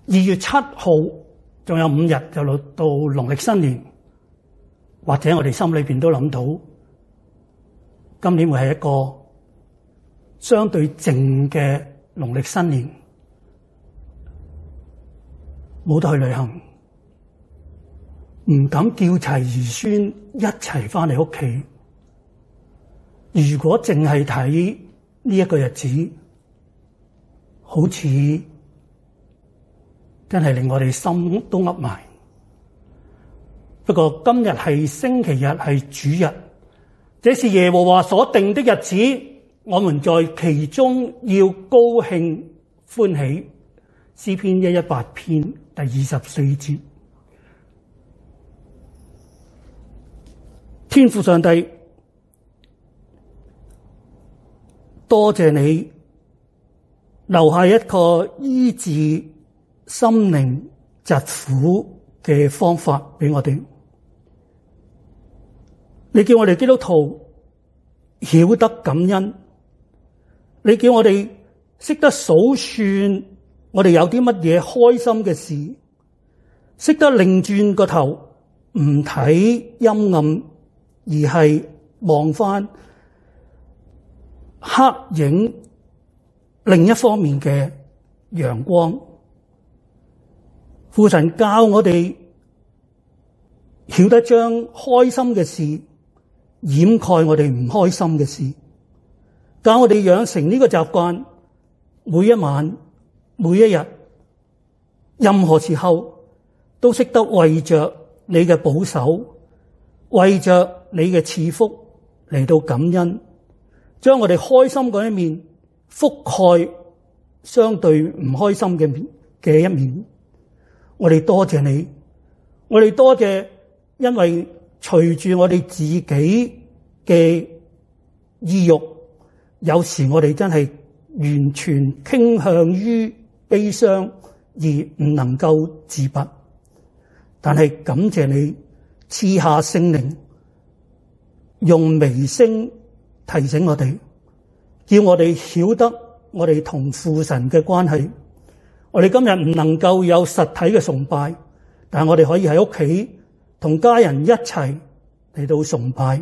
2月7號仲有5日就到農曆新年，或者我哋心裏邊都諗到，今年會係一個相對靜嘅農曆新年，冇得去旅行，唔敢叫齊兒孫一齊翻嚟屋企。如果淨係睇呢一個日子，好似真係令我哋心都噏埋。不過今日係星期日，係主日，這是耶和華所定的日子，我們在其中要高興歡喜。詩篇118篇第24節。天父上帝，多謝你留下一個醫治心靈疾苦嘅方法俾我哋。你叫我哋基督徒曉得感恩，你叫我哋識得數算我哋有啲乜嘢開心嘅事，識得擰轉個頭唔睇陰暗，而係望翻黑影另一方面嘅陽光。父神教我哋曉得將開心嘅事掩蓋我哋唔開心嘅事，教我哋養成呢個習慣，每一晚每一日任何時候都識得為着你嘅保守，為着你嘅賜福嚟到感恩，將我哋開心嗰一面覆蓋相對唔開心嘅一面。我哋多謝你，我哋多謝，因為隨住我哋自己嘅意欲，有時我哋真係完全傾向於悲傷而唔能夠自拔。但係感謝你賜下聖靈，用微聲提醒我哋，叫我哋曉得我哋同父神嘅關係。我哋今日唔能夠有實體嘅崇拜，但係我哋可以喺屋企同家人一齊嚟到崇拜。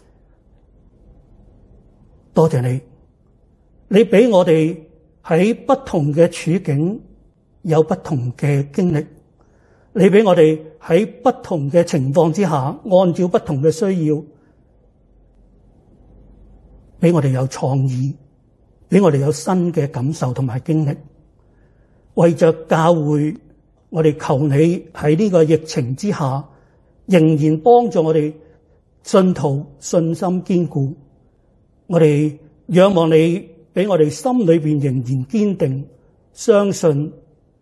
多謝你，你俾我哋喺不同嘅處境有不同嘅經歷，你俾我哋喺不同嘅情況之下，按照不同嘅需要，俾我哋有創意，俾我哋有新嘅感受同埋經歷。為着教會，我哋求你喺呢個疫情之下，仍然幫助我哋信徒信心堅固。我哋仰望你，俾我哋心裏邊仍然堅定，相信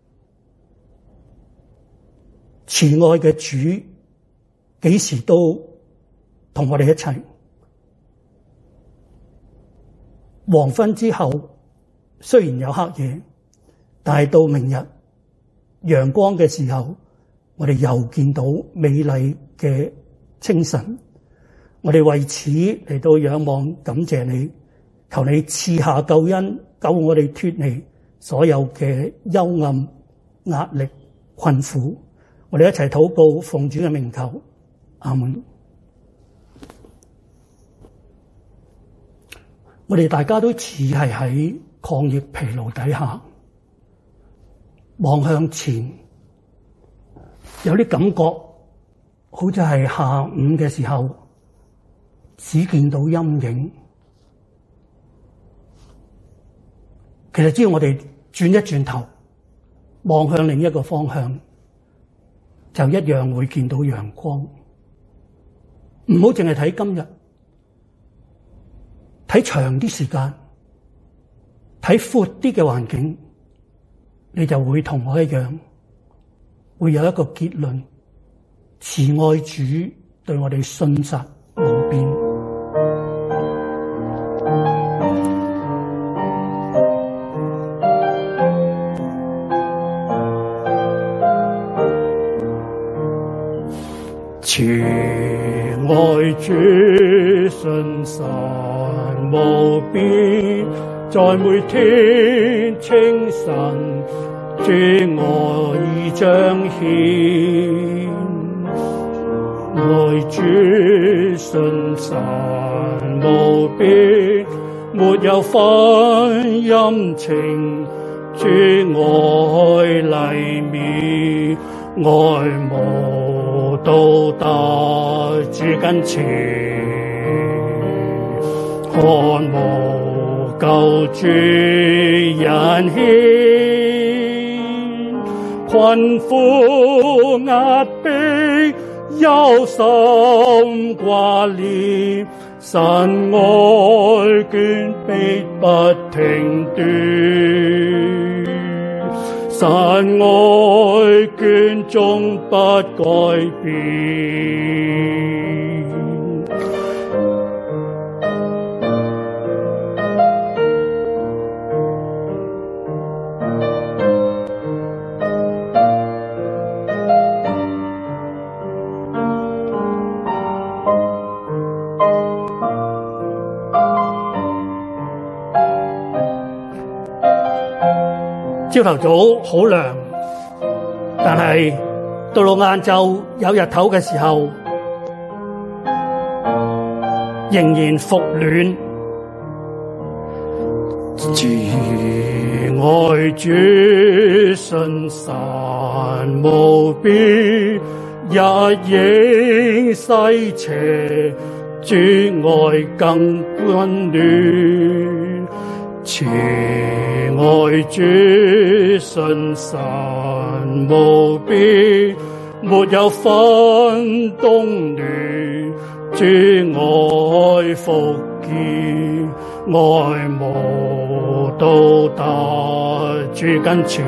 慈愛嘅主幾時都同我哋一齊。黃昏之後，雖然有黑夜，但係到明日陽光嘅時候，我哋又見到美麗嘅清晨。我哋為此嚟到仰望感謝你，求你賜下救恩，救我哋脫離所有嘅幽暗、壓力、困苦。我哋一齊禱告，奉主嘅名求，阿門。我哋大家都似係喺抗疫疲勞底下，望向前，有啲感覺好似係下午嘅時候，只見到陰影。其實只要我哋轉一轉頭，望向另一個方向，就一樣會見到陽光。唔好淨係睇今日，睇長啲時間，睇闊啲嘅環境，你就會同我一樣，會有一個結論：慈愛主對我哋信實無變。慈愛主信實無變，在每天清晨主愛已彰顯，愛主信實無邊，沒有分陰晴，主愛麗美，愛慕到達主跟前，看無救主人牽，困苦壓迫憂心掛念，神愛眷必不停斷，神愛眷終不改變。朝頭早好涼，但係到晏晝有日頭嘅時候，仍然復暖。主愛主信實無邊，日影西斜，主愛更溫暖。慈愛主信實無邊，沒有分冬暖，主愛復健，愛慕到達主跟前，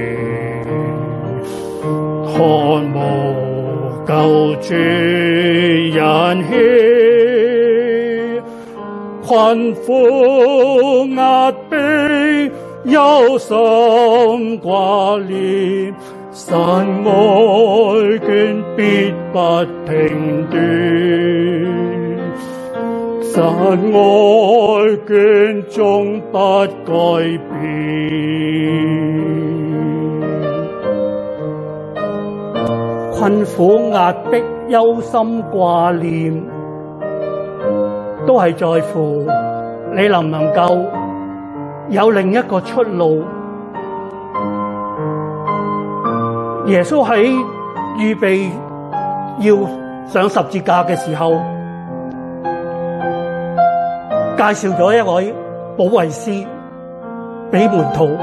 看無救主人牽，困苦壓迫憂心掛念，神愛眷必不停斷，神愛眷終不改變。困苦壓迫憂心掛念，都係在乎你能唔能夠有另一個出路。耶穌喺預備要上十字架嘅時候，介紹咗一位保惠師俾門徒，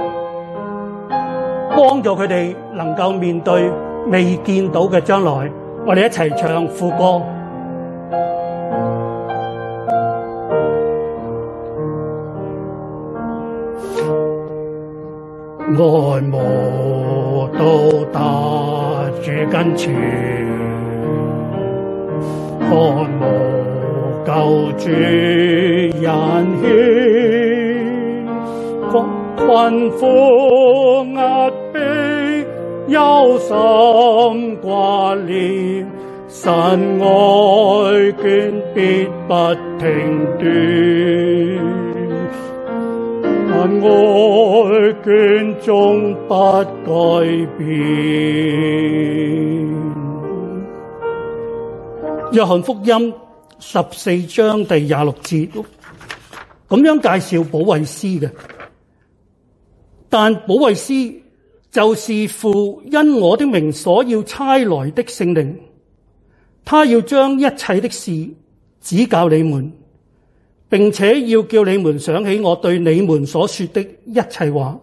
幫助佢哋能夠面對未見到嘅將來。我哋一齊唱副歌。愛慕到達主跟前，看無救主人牽，困苦壓迫憂心掛念，神愛眷必不停斷，神愛眷終不改變。約翰福音14章第26節咁樣介紹保惠師嘅，但保惠師就是父因我的名所要差來的聖靈，他要將一切的事指教你們，並且要叫你們想起我對你們所說的一切話。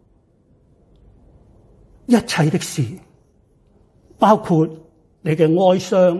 一切的事包括你嘅哀傷，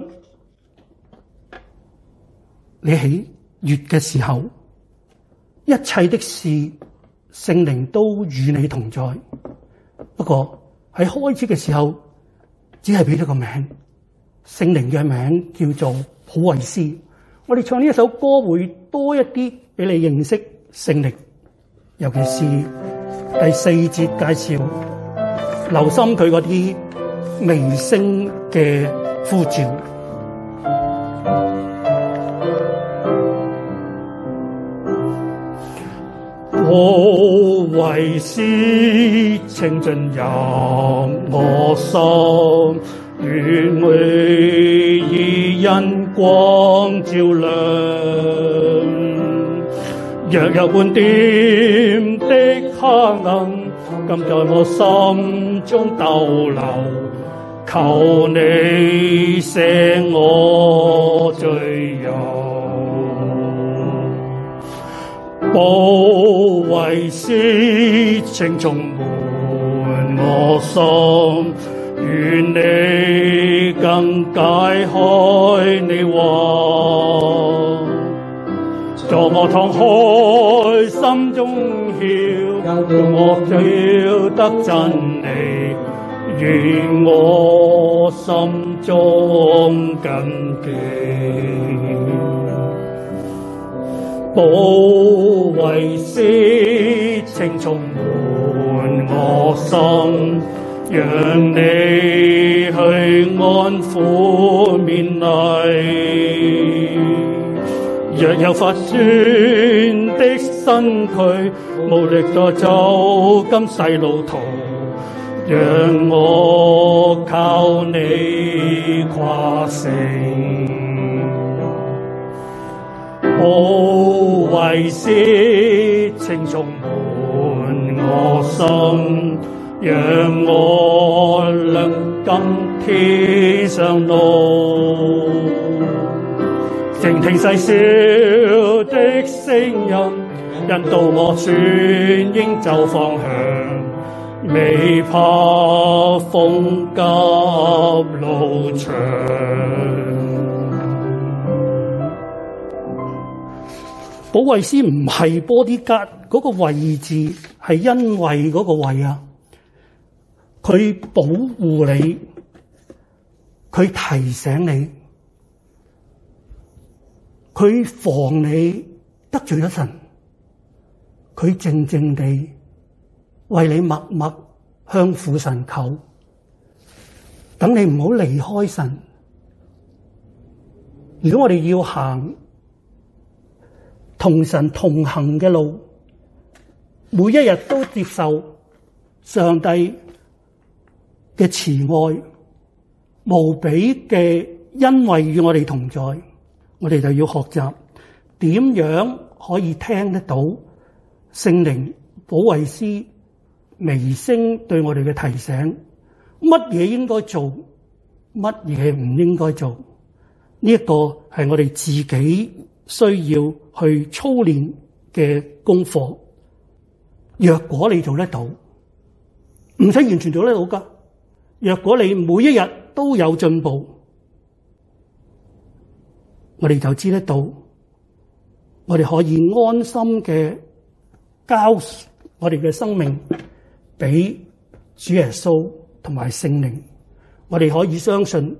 你喜悅嘅時候，一切的事聖靈都與你同在。不過喺開始嘅時候，只係俾咗個名，聖靈嘅名叫做保惠師。我哋唱呢一首歌會多一啲俾你認識聖靈，尤其是第4節介紹，留心佢嗰啲微聲嘅呼召。保為師請進入我心，願會以恩光照亮。若有半點的黑暗，今在我心中逗留，求你赦我罪疚。保惠師請充滿我心，願你更解開你話，助我敞開心中竅，讓我曉得真理，願我心中謹記。保惠師請充滿我心，讓你去安撫勉勵。若有發酸的身軀，無力再走今世路途，讓我靠你誇勝。保惠師請充滿我心，讓我能更天上路。靜聽細小的聲音，引導我轉應走方向，未怕風急路長。保惠師唔係bodyguard嗰個位置，係因為嗰個位啊，佢保護你，佢提醒你，佢防你得罪咗神，佢靜靜地為你默默向父神求，等你唔好離開神。如果我哋要行同神同行嘅路，每一日都接受上帝嘅慈愛無比嘅恩惠與我哋同在，我哋就要學習點樣可以聽得到聖靈保惠師微聲對我哋嘅提醒，乜嘢應該做，乜嘢唔應該做。呢一個係我哋自己需要去操練嘅功課。若果你做得到，唔使完全做得到噶。若果你每一日都有進步，我哋就知得到，我哋可以安心嘅交我哋嘅生命俾主耶穌同埋聖靈。我哋可以相信，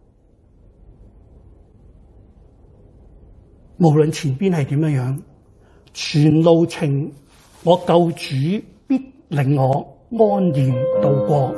無論前邊係點樣樣，全路程我救主必令我安然度過。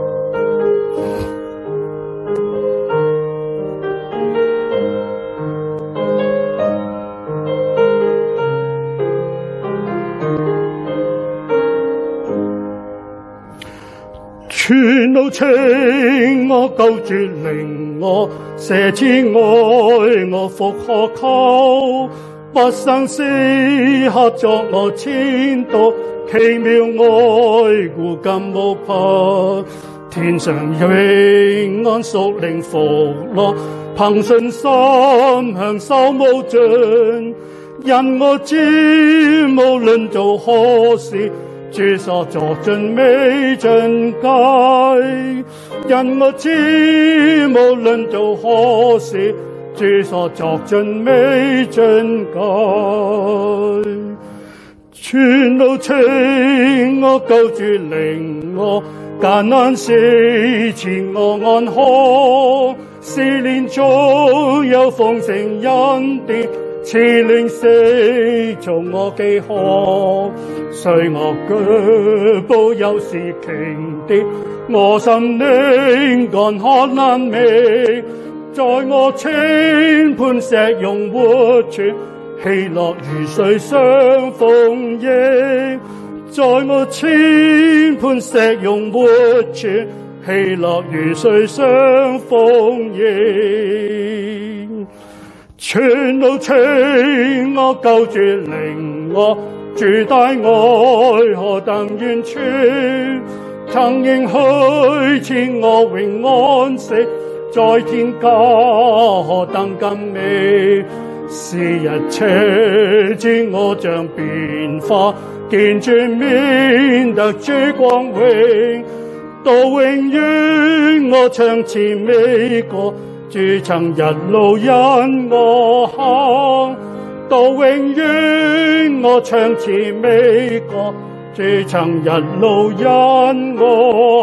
全路程我救主令我捨此愛我復何求，不生時刻作我前度，奇妙愛顧今無怕，天上永安屬靈福樂，憑信心享受無盡，因我知無論做何事，主所作盡美盡解，因我知無論做何事，主所作盡美盡解。全路程我救主領我，艱難時賜我安康，試煉中有豐盛恩典，賜靈死從我飢渴，雖我腳步有時傾跌，我心靈乾渴難覓，在我清磐石湧活泉， 喜樂如水相逢迎，在我千磐石用活泉，喜樂如水相逢迎。全路情我救主領我，主大愛何等完全，曾應許賜我永安息，在天家何等更美。是日車知我像變化，見主面得主光榮，到永遠我唱詞美歌，主曾一路引我行，到永遠我唱詞美歌，主曾一路引我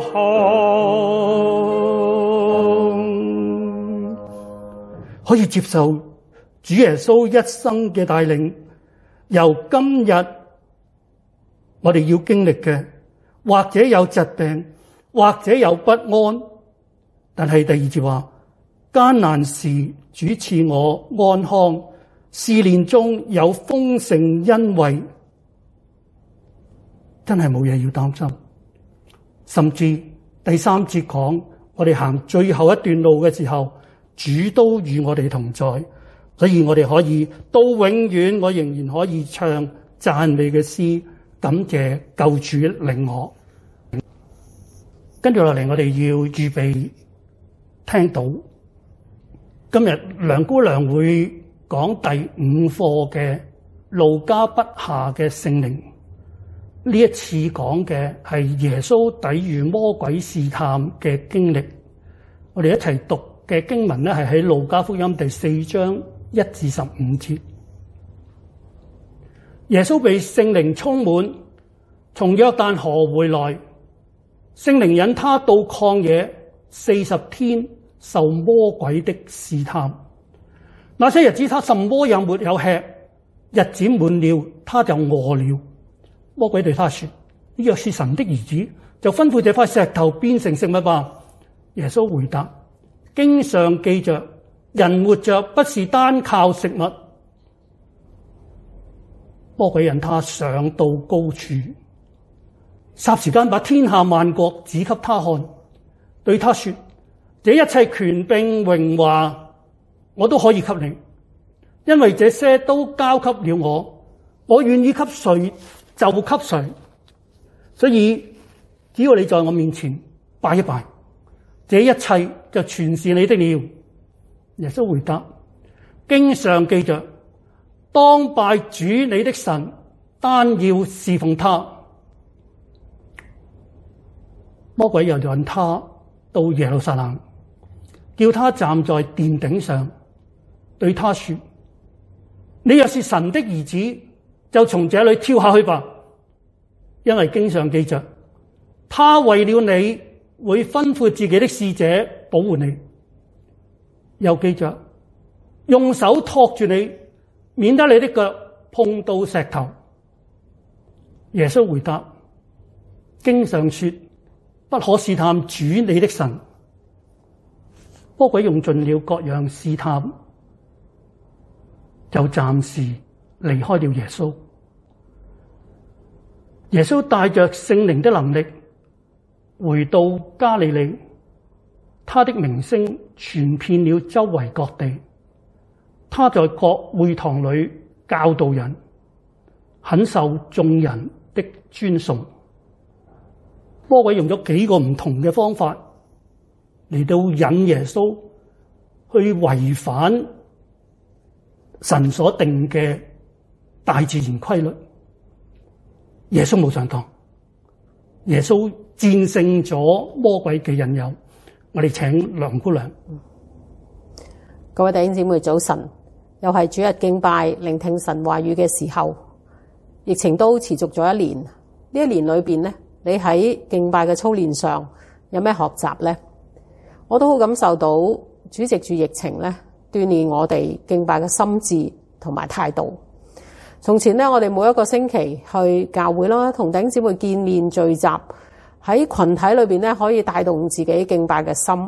行。 可以接受主耶穌一生嘅帶領，由今日我哋要經歷嘅，或者有疾病，或者有不安，但係第二節話，艱難時主賜我安康，試煉中有豐盛恩惠，真係冇嘢要擔心。甚至第三節講，我哋行最後一段路嘅時候，主都與我哋同在。所以我哋可以到永遠，我仍然可以唱讚美嘅詩，感謝救主領我。跟住落嚟，我哋要預備聽到今日梁姑娘會講第5課嘅路加筆下嘅聖靈。呢一次講嘅係耶穌抵禦魔鬼試探嘅經歷。我哋一齊讀嘅經文咧，係喺路加福音第4章1至15節。耶穌被聖靈充滿，從約旦河回來，聖靈引他到曠野40天受魔鬼的試探。那些日子他什麼也沒有吃，日子滿了他就餓了。魔鬼對他說：你若是神的兒子，就吩咐這塊石頭變成食物吧。耶穌回答：經上記着，人活着不是單靠食物。魔鬼引他上到高處，霎時間把天下萬國指給他看，對他說：這一切權柄榮華我都可以給你，因為這些都交給了我，我願意給誰就給誰。所以只要你在我面前拜一拜，這一切就全是你的了。耶穌回答：經上記着，當拜主你的神，單要侍奉他。魔鬼又引他到耶路撒冷，叫他站在殿頂上，對他說：你若是神的兒子，就從這裏跳下去吧，因為經上記着，他為了你會吩咐自己的使者保護你。又記着，用手托住你，免得你的腳碰到石頭。耶穌回答：經上說，不可試探主你的神。魔鬼用盡了各樣試探，就暫時離開了耶穌。耶穌帶着聖靈的能力回到加利利，他的名聲傳遍了周圍各地。他在各會堂裏教導人，很受眾人的尊崇。魔鬼用咗幾個唔同嘅方法嚟到引耶穌去違反神所定嘅大自然規律。耶穌冇上當，耶穌戰勝咗魔鬼嘅引誘。我哋請梁姑娘。 各位弟兄姊妹早晨，又係主日敬拜聆聽神話語嘅時候。疫情都持續咗1年，呢1年裏邊咧，你喺敬拜嘅操練上有咩學習呢？我都好感受到主藉住疫情咧，鍛鍊我哋敬拜嘅心智同埋態度。從前咧，我哋每一個星期去教會啦，同弟兄姊妹見面聚集，喺群體裏邊咧，可以帶動自己敬拜嘅心。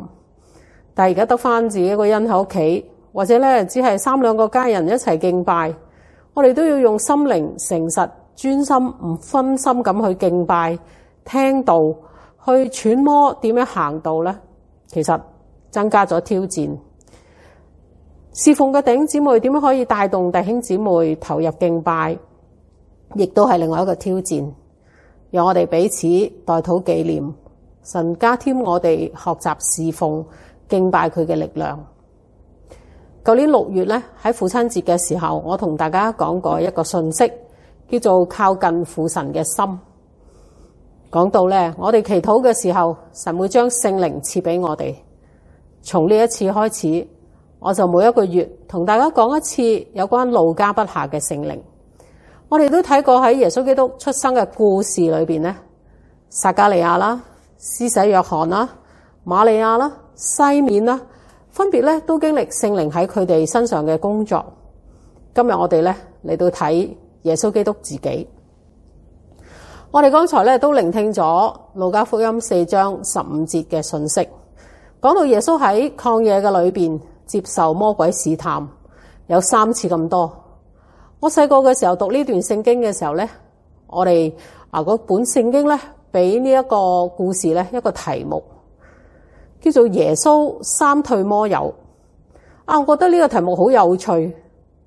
但係而家得返自己一個人喺屋企，或者咧只係3-2個家人一齊敬拜， 我哋都要用心靈誠實專心唔分心咁去敬拜聽道，去揣摩點樣行道呢？其實增加咗挑戰。侍奉嘅弟兄姊妹點樣可以帶動弟兄姊妹投入敬拜，亦都係另外一個挑戰。讓我哋彼此代禱紀念，神加添我哋學習侍奉敬拜佢嘅力量。舊年6月咧，喺父親節嘅時候，我同大家講過一個信息，叫做靠近父神嘅心。講到咧，我哋祈禱嘅時候，神會將聖靈賜俾我哋。從呢一次開始，我就每一個月同大家講一次有關路加筆下嘅聖靈。我哋都睇過喺耶穌基督出生嘅故事裏邊咧，撒迦利亞啦、施洗約翰啦、瑪利亞啦、西面啦，分別咧都經歷聖靈喺佢哋身上嘅工作。今日我哋咧嚟到睇耶穌基督自己。我哋剛才咧都聆聽咗路加福音4章15節嘅信息，講到耶穌喺曠野嘅裏邊接受魔鬼試探，有3次咁多。我細個嘅時候讀呢段聖經嘅時候咧，我哋嗰本聖經咧俾呢一個故事咧一個題目，叫做耶穌3退魔友。我覺得呢個題目好有趣。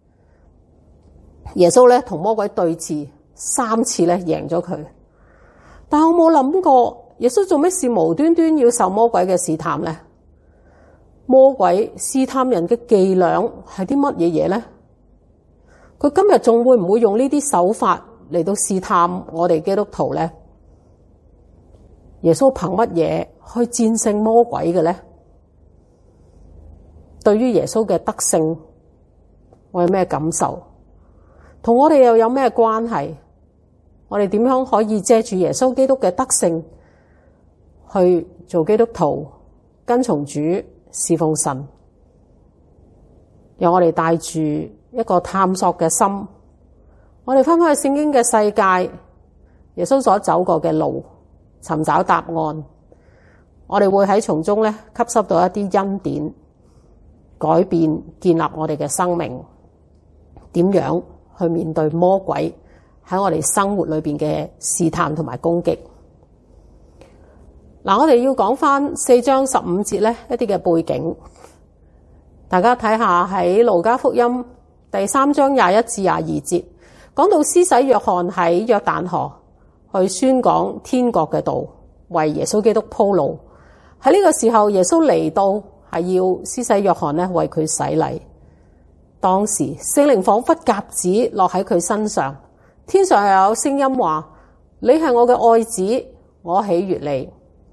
耶穌咧同魔鬼對峙3次咧贏咗佢，但我冇諗過耶穌做咩事無端端要受魔鬼嘅試探咧？魔鬼試探人嘅伎倆係啲乜嘢嘢咧？佢今日仲會唔會用呢啲手法嚟到試探我哋基督徒咧？耶穌憑乜嘢去戰勝魔鬼嘅咧？對於耶穌嘅得勝，我有咩感受？同我哋又有咩關係？我哋點樣可以借住耶穌基督嘅得勝去做基督徒，跟從主，侍奉神？讓我哋帶住一個探索嘅心，我哋翻返去聖經嘅世界，耶穌所走過嘅路，尋找答案。我哋會喺從中咧吸收到一啲恩典，改變建立我哋嘅生命。點樣去面對魔鬼喺我哋生活裏邊嘅試探同埋攻擊？我哋要講翻4章15節咧一啲嘅背景。大家睇下喺路加福音第3章21至22節，講到施洗約翰喺約旦河去宣講天國嘅道，為耶穌基督鋪路。喺呢個時候，耶穌嚟到係要施洗約翰咧為佢洗禮。當時聖靈仿佛鴿子落喺佢身上，天上又有聲音話：你係我嘅愛子，我喜悅你。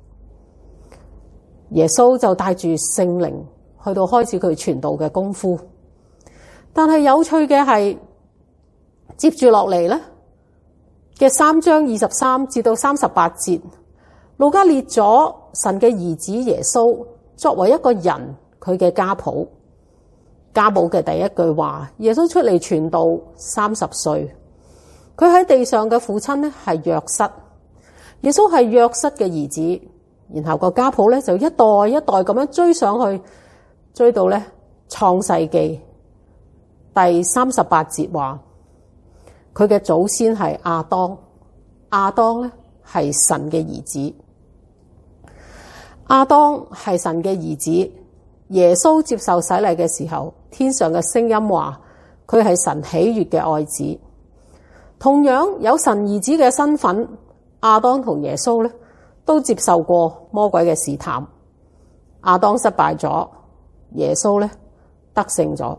耶穌就帶住聖靈去到開始佢傳道嘅功夫。但係有趣嘅係，接住落嚟咧嘅3章23至到38節，路加列咗神嘅兒子耶穌作為一個人佢嘅家譜。家譜嘅第一句話，耶穌出嚟傳道30歲，佢喺地上嘅父親咧係約瑟，耶穌係約瑟嘅兒子。然後個家譜咧就一代一代咁樣追上去，追到咧創世記第38節話，佢嘅祖先係亞當，亞當咧係神嘅兒子，亞當係神嘅兒子。耶穌接受洗禮嘅時候，天上嘅聲音話佢係神喜悅嘅愛子。同樣有神兒子嘅身份，亞當同耶穌咧都接受過魔鬼嘅試探。亞當失敗咗，耶穌咧得勝咗。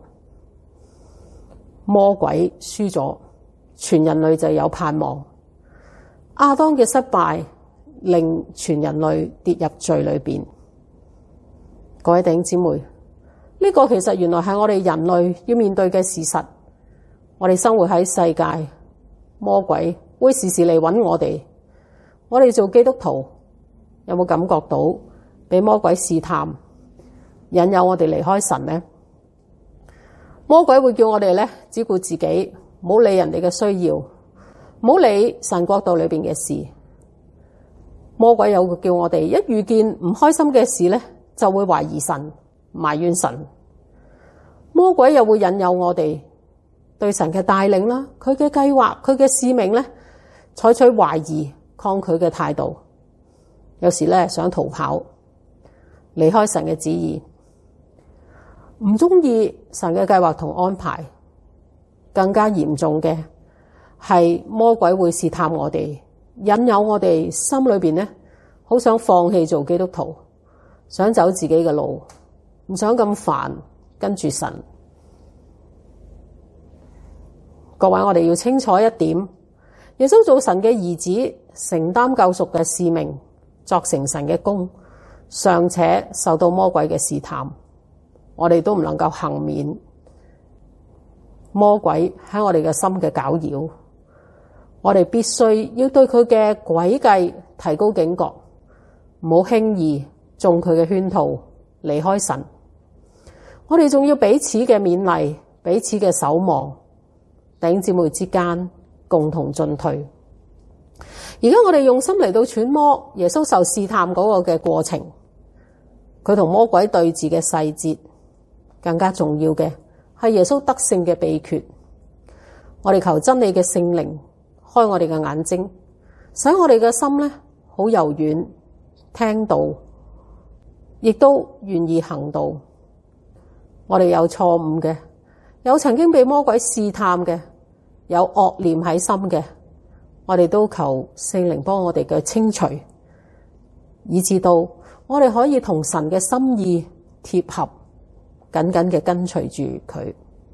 魔鬼輸咗，全人類就有盼望。亞當嘅失敗令全人類跌入罪裏邊。各位弟兄姊妹，呢個其實原來係我哋人類要面對嘅事實。我哋生活喺世界，魔鬼會時時嚟揾我哋。我哋做基督徒有冇感覺到俾魔鬼試探，引誘我哋離開神呢？魔鬼會叫我哋咧只顧自己，唔好理人哋嘅需要，唔好理神國度裏邊嘅事。魔鬼又叫我哋一遇見唔開心嘅事咧，就會懷疑神，埋怨神。魔鬼又會引誘我哋對對神嘅帶領啦，佢嘅計劃，佢嘅使命咧，採取懷疑、抗拒嘅態度，有時咧想逃跑，離開神嘅旨意，唔中意神嘅計劃同安排。更加嚴重嘅係魔鬼會試探我哋，引誘我哋心裏邊咧，好想放棄做基督徒，想走自己嘅路，唔想咁煩跟住神。各位，我哋要清楚一點，耶穌做神嘅兒子，承擔救贖嘅使命，作成神嘅工，尚且受到魔鬼嘅試探，我哋都唔能夠幸免魔鬼喺我哋嘅心嘅攪擾。我哋必須要對佢嘅詭計提高警覺，唔好輕易中佢嘅圈套，離開神。我哋仲要彼此嘅勉勵，彼此嘅守望，弟兄姊妹之間共同進退。而家我哋用心嚟到揣摩耶穌受試探嗰個嘅過程，佢同魔鬼對峙嘅細節，更加重要嘅係耶穌得勝嘅秘訣。我哋求真理嘅聖靈開我哋嘅眼睛，使我哋嘅心咧好柔軟，聽到亦都願意行道。我哋有錯誤嘅，有曾經被魔鬼試探嘅，有惡念喺心嘅，我哋都求聖靈幫我哋嘅清除，以至到我哋可以同神嘅心意貼合，緊緊嘅跟隨住佢。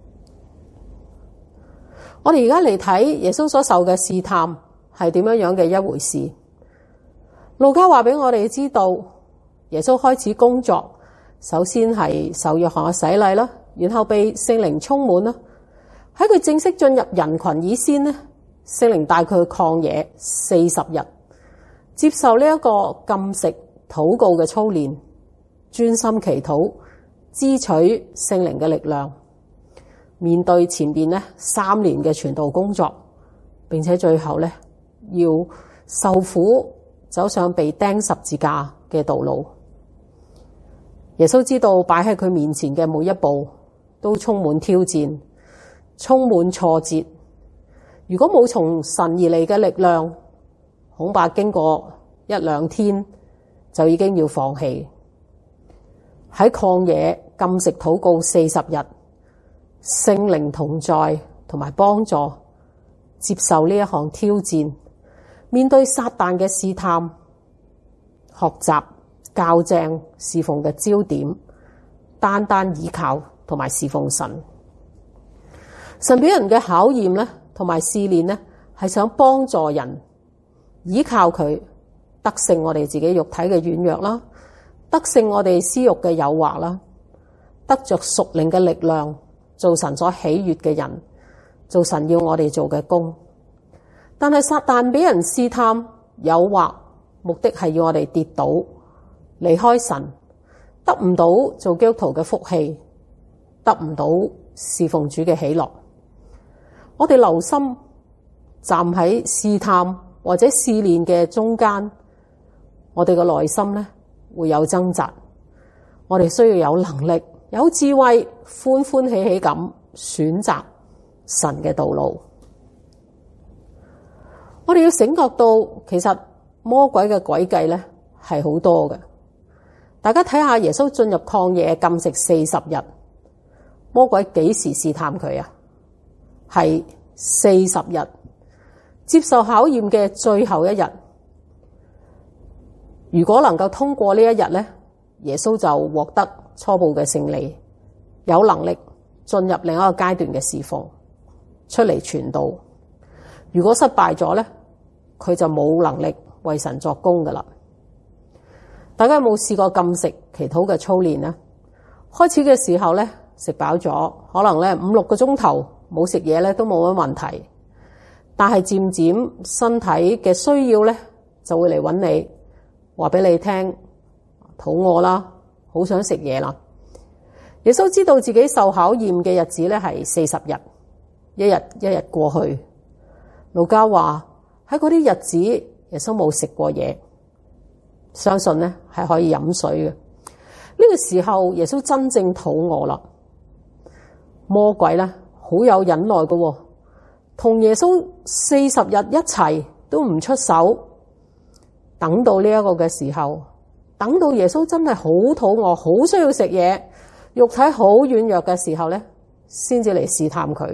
我哋而家嚟睇耶穌所受嘅試探係點樣嘅一回事。路加話俾我哋知道，耶穌開始工作，首先係受約翰嘅洗禮啦，然後被聖靈充滿啦。喺佢正式進入人群以先呢，聖靈帶佢去曠野40日，接受呢一個禁食禱告嘅操練，專心祈禱，支取聖靈嘅力量，面對前面呢3年嘅傳道工作，並且最後呢要受苦，走上被釘十字架嘅道路。耶穌知道擺喺佢面前嘅每一步都充滿挑戰，充滿挫折。如果冇從神而嚟嘅力量，恐怕經過1-2天就已經要放棄。喺曠野禁食禱告40日，聖靈同在同埋幫助，接受呢一項挑戰，面對撒旦嘅試探，學習校正侍奉嘅焦點，單單倚靠同埋侍奉神。神俾人嘅考驗咧，同埋試煉咧，係想幫助人倚靠佢，得勝我哋自己肉體嘅軟弱啦，得勝我哋私欲嘅誘惑啦，得着屬靈嘅力量，做神所喜悅嘅人，做神要我哋做嘅工。但係撒旦俾人試探誘惑，目的係要我哋跌倒，離開神，得唔到做基督徒嘅福氣，得唔到侍奉主嘅喜樂。我哋留心站喺試探或者試煉嘅中間，我哋嘅內心咧會有掙扎。我哋需要有能力、有智慧，歡歡喜喜咁選擇神嘅道路。我哋要醒覺到，其實魔鬼嘅詭計咧係好多嘅。大家睇下耶穌進入曠野禁食40日，魔鬼幾時試探佢啊？係40日，接受考驗嘅最後一日。如果能夠通過呢一日咧，耶穌就獲得初步嘅勝利，有能力進入另一個階段嘅侍奉，出嚟傳道。如果失敗咗咧，佢就冇能力為神作工噶啦。大家有冇試過禁食祈禱嘅操練呢？開始嘅時候咧，食飽咗，可能咧5-6個鐘頭冇食嘢咧都冇乜問題。但係漸漸身體嘅需要咧就會嚟揾你，話俾你聽肚餓啦，好想食嘢啦。耶穌知道自己受考驗嘅日子咧係40日，一日一日過去。路加話喺嗰啲日子，耶穌冇食過嘢，相信咧係可以飲水嘅。呢個時候耶穌真正肚餓啦，魔鬼咧好好有忍耐嘅，同耶穌40日一齊都唔出手，等到呢一個嘅時候，等到耶穌真係好肚餓，好需要食嘢，肉體好軟弱嘅時候咧，先至嚟試探佢。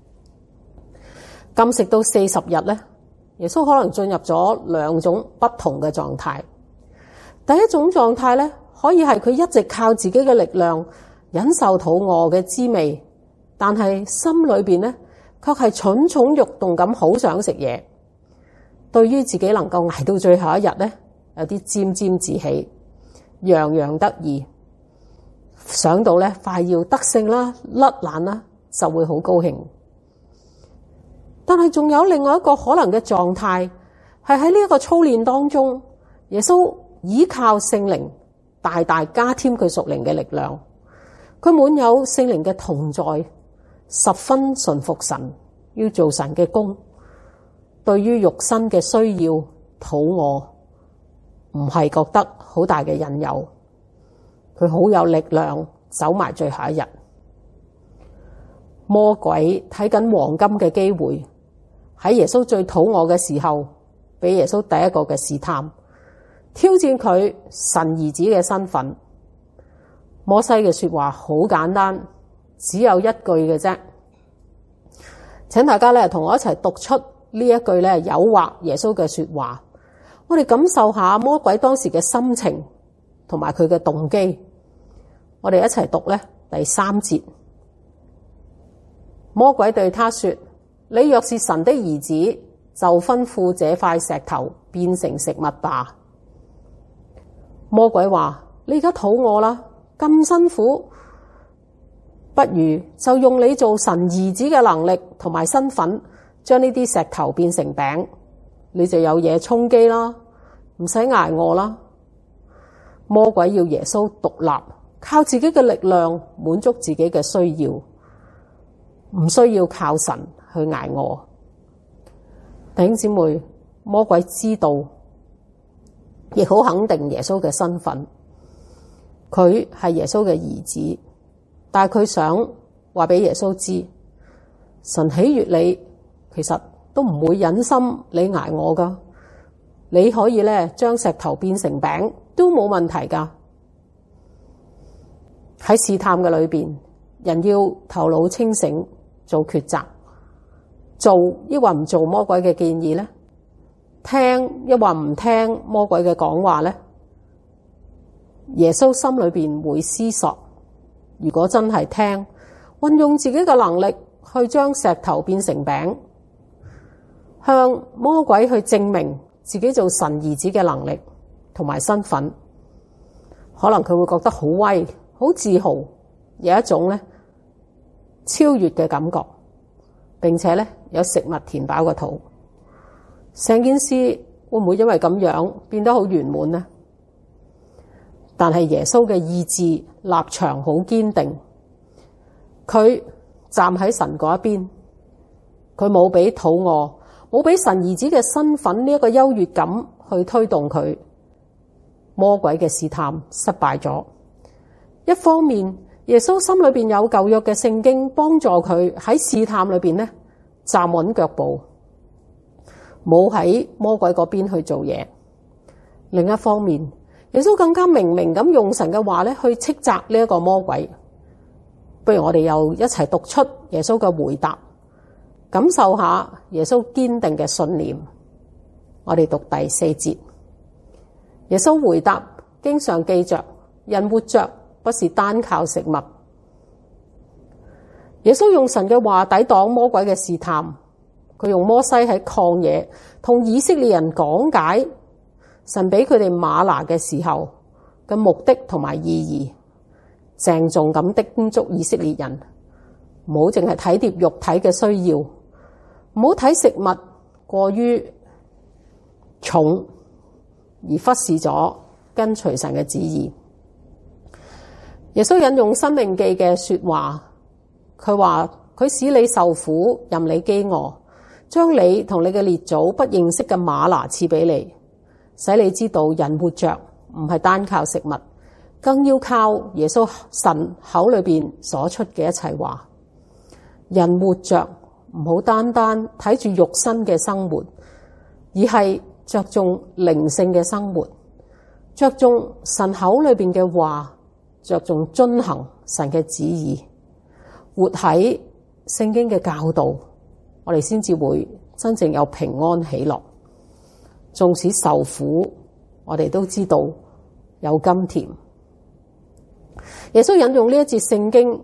禁食到40日咧，耶穌可能進入咗2種不同嘅狀態。第一種狀態咧，可以係佢一直靠自己嘅力量忍受肚餓嘅滋味，但係心裏邊咧卻係蠢蠢欲動咁，好想食嘢。對於自己能夠捱到最後一日咧，有啲沾沾自喜，洋洋得意，想到咧快要得勝啦、甩難啦，就會好高興。但係仲有另外一個可能嘅狀態，係喺呢一個操練當中，耶穌依靠聖靈大大加添佢屬靈嘅力量，佢滿有聖靈嘅同在，十分順服神，要做神嘅工。對於肉身嘅需要、肚餓，唔係覺得好大嘅引誘，佢好有力量走埋最後一日。魔鬼睇緊黃金嘅機會，喺耶穌最肚餓嘅時候，俾耶穌第一個嘅試探，挑戰佢神兒子嘅身份。摩西嘅說話好簡單，只有一句嘅啫。請大家咧同我一齊讀出呢一句咧誘惑耶穌嘅說話，我哋感受下魔鬼當時嘅心情同埋佢嘅動機。我哋一齊讀咧第3節。魔鬼對他說：你若是神的兒子，就吩咐這塊石頭變成食物吧。魔鬼話：你而家肚餓啦，咁辛苦，不如就用你做神兒子嘅能力同埋身份，將呢啲石頭變成餅，你就有嘢充飢啦，唔使捱餓啦。魔鬼要耶穌獨立，靠自己嘅力量滿足自己嘅需要，唔需要靠神去捱餓。弟兄姊妹，魔鬼知道，亦好肯定耶穌嘅身份，佢係耶穌嘅兒子，但係佢想話俾耶穌知，神喜悅你，其實都唔會忍心你捱餓噶，你可以咧將石頭變成餅都冇問題噶。喺試探嘅裏邊，人要頭腦清醒，做抉擇，做抑或唔做魔鬼嘅建議呢？聽抑或唔聽魔鬼嘅講話呢？耶穌心裏邊會思索，如果真係聽，運用自己嘅能力去將石頭變成餅，向魔鬼去證明自己做神兒子嘅能力同埋身份，可能佢會覺得好威、好自豪，有一種咧超越嘅感覺，並且咧有食物填飽個肚。成件事會唔會因為咁樣變得好圓滿呢？但係耶穌嘅意志立場好堅定，佢站喺神嗰一邊，佢冇俾肚餓，冇俾神兒子嘅身份呢一個優越感去推動佢。魔鬼嘅試探失敗咗。一方面，耶穌心裏邊有舊約嘅聖經幫助佢喺試探裏邊咧站穩腳步，冇喺魔鬼嗰邊去做嘢。另一方面，耶穌更加明明咁用神嘅話咧去斥責呢一個魔鬼。不如我哋又一齊讀出耶穌嘅回答，感受下耶穌堅定嘅信念。我哋讀第4節。耶穌回答：經上記着，人活着不是單靠食物。耶穌用神嘅話抵擋魔鬼嘅試探。佢用摩西喺曠野同以色列人講解神俾佢哋嗎哪嘅時候嘅目的同埋意義，鄭重咁叮囑以色列人唔好淨係體貼肉體嘅需要，唔好睇食物過於重而忽視咗跟隨神嘅旨意。耶穌引用申命記嘅說話，佢話佢使你受苦，任你飢餓，將你同你嘅列祖不認識嘅嗎哪賜俾你，使你知道人活着唔係單靠食物，更要靠耶穌神口裏邊所出嘅一切話。 人活着唔好單單睇住肉身嘅生活，而係着重靈性嘅生活，着重神口裏邊嘅話，着重遵行神嘅旨意，活喺聖經嘅教導，我哋先至會真正有平安喜樂。縱使受苦，我哋都知道有甘甜。耶穌引用呢一節聖經，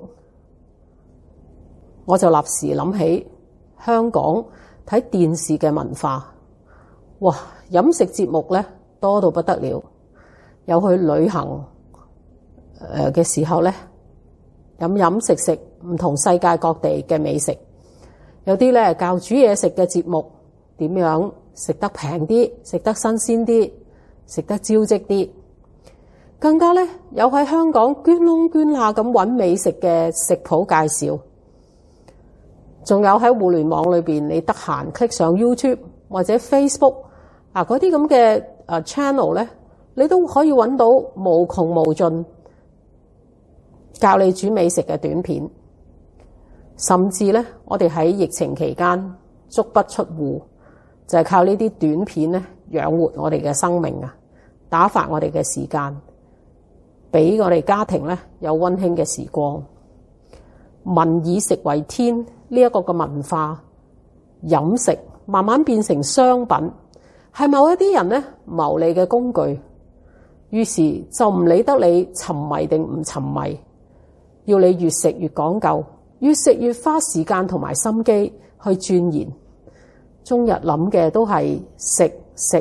我就立時諗起香港睇電視嘅文化。哇，飲食節目咧多到不得了，有去旅行嘅時候咧，飲食唔同世界各地嘅美食，有啲咧教煮嘢食嘅節目，點樣食得平啲，食得新鮮啲，食得招積啲。更加咧有喺香港捐窿捐罅咁揾美食嘅食譜介紹，仲有喺互聯網裏邊，你得閒 click 上 YouTube 或者 Facebook 嗰啲咁嘅channel 咧，你都可以揾到無窮無盡教你煮美食嘅短片。甚至咧，我哋喺疫情期間足不出戶，就係靠呢啲短片咧養活我哋嘅生命啊，打發我哋嘅時間，俾我哋家庭咧有溫馨嘅時光。民以食為天呢一個嘅文化，飲食慢慢變成商品，係某一啲人咧牟利嘅工具。於是就唔理得你沉迷定唔沉迷，要你越食越講究，越食越花時間同埋心機去鑽研。終日諗嘅都係食，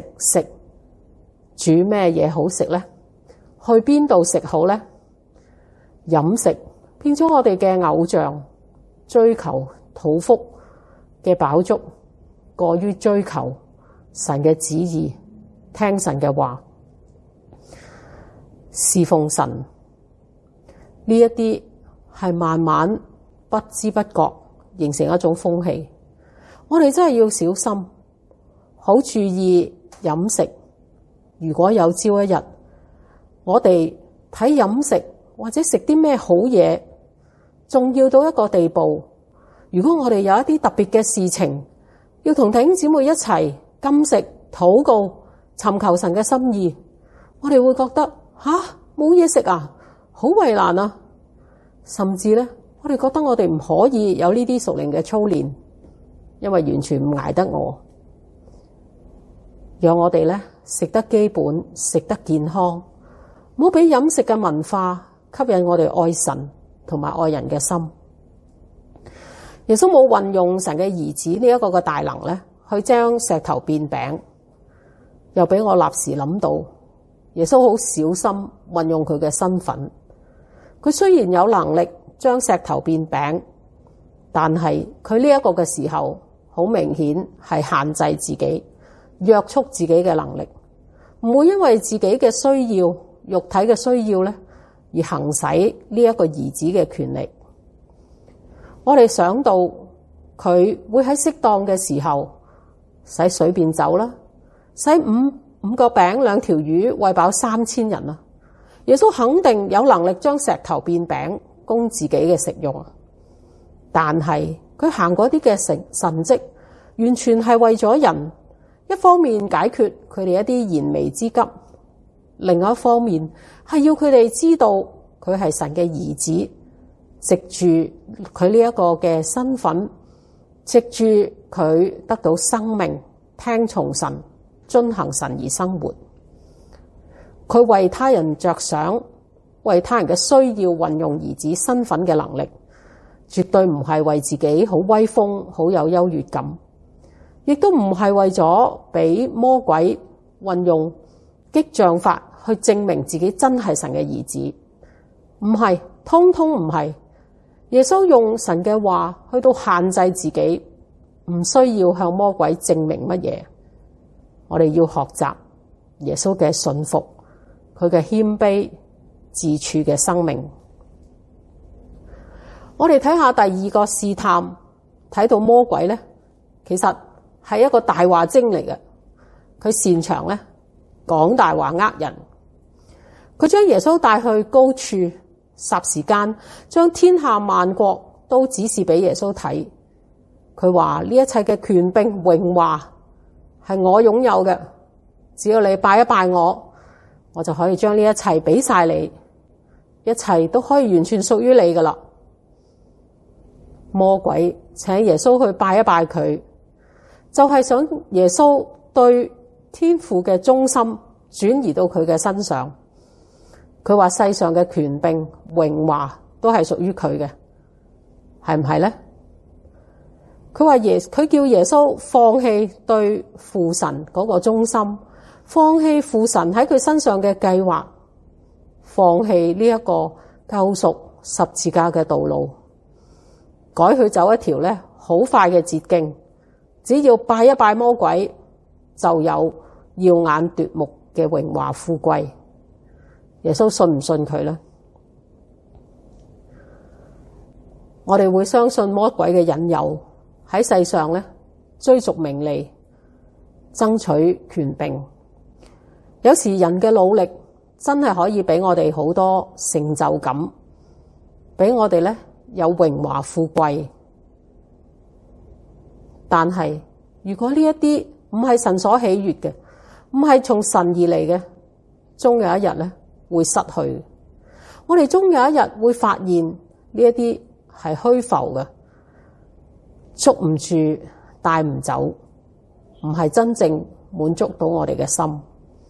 煮咩嘢好食呢？去邊度食好呢？飲食變咗我哋嘅偶像，追求肚腹嘅飽足，過於追求神嘅旨意，聽神嘅話，侍奉神。呢一啲係慢慢不知不覺形成一種風氣。我哋真係要小心，好注意飲食。如果有朝一日我哋睇飲食或者食啲咩好嘢，重要到一個地步，如果我哋有一啲特別嘅事情要同弟兄姊妹一齊禁食禱告，尋求神嘅心意，我哋會覺得冇嘢食啊，好為難啊。甚至咧，我哋覺得我哋唔可以有呢啲屬靈嘅操練，因為完全唔捱得我。讓我哋咧食得基本，食得健康，唔好俾飲食嘅文化吸引我哋愛神同埋愛人嘅心。耶穌冇運用神嘅兒子呢一個嘅大能咧，去將石頭變餅，又俾我立時諗到，耶穌好小心運用佢嘅身份。佢雖然有能力將石頭變餅，但係佢呢一個嘅時候，好明顯係限制自己，約束自己嘅能力，唔會因為自己嘅需要、肉體嘅需要咧，而行使呢一個兒子嘅權力。我哋想到佢會喺適當嘅時候使水變酒啦，使五個餅2條魚餵飽3000人啦。耶穌肯定有能力將石頭變餅，供自己嘅食用。但係佢行嗰啲嘅神蹟，完全係為咗人，一方面解決佢哋一啲燃眉之急，另外一方面係要佢哋知道佢係神嘅兒子，藉住佢呢一個嘅身份，藉住佢得到生命，聽從神，遵行神而生活。佢為他人着想，為他人嘅需要運用兒子身份嘅能力，絕對唔係為自己好威風、好有優越感，亦都唔係為咗俾魔鬼運用激將法去證明自己真係神嘅兒子。唔係，通通唔係。耶穌用神嘅話去到限制自己，唔需要向魔鬼證明乜嘢。我哋要學習耶穌嘅順服，佢嘅謙卑自處嘅生命。我哋睇下第二個試探，睇到魔鬼咧，其實係一個大話精嚟嘅。佢擅長咧講大話呃人。佢將耶穌帶去高處，霎時間將天下萬國都指示俾耶穌睇。佢話呢一切嘅權柄榮華係我擁有嘅，只要你拜一拜我，我就可以將呢一切俾晒你，一切都可以完全屬於你噶啦。魔鬼請耶穌去拜一拜佢，就係想耶穌對天父嘅忠心轉移到佢嘅身上。佢話世上嘅權柄榮華都係屬於佢嘅，係唔係呢？佢話佢叫耶穌放棄對父神嗰個忠心，放棄父神喺佢身上嘅計劃，放棄呢一個救贖十字架嘅道路，改去走一條咧好快嘅捷徑，只要拜一拜魔鬼，就有耀眼奪目嘅榮華富貴。耶穌信唔信佢呢？我哋會相信魔鬼嘅引誘，喺世上咧追逐名利，爭取權柄。有時人嘅努力真係可以俾我哋好多成就感，俾我哋咧有榮華富貴。但係如果呢一啲唔係神所喜悅嘅，唔係從神而嚟嘅，終有一日咧會失去。我哋終有一日會發現呢一啲係虛浮嘅，捉唔住，帶唔走，唔係真正滿足到我哋嘅心。